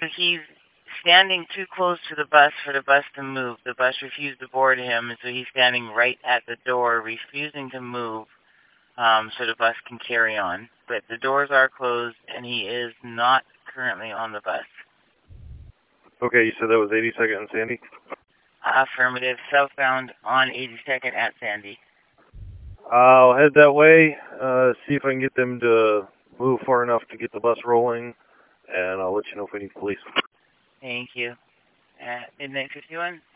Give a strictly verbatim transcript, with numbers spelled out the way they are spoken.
he's standing too close to the bus for the bus to move. The bus refused to board him, and so he's standing right at the door, refusing to move, um, so the bus can carry on. But the doors are closed, and he is not currently on the bus. Okay, you said that was eighty-second and Sandy? Affirmative. Southbound on eighty-second at Sandy. I'll head that way, uh, see if I can get them to move far enough to get the bus rolling, and I'll let you know if we need police. Thank you. At midnight fifty-one?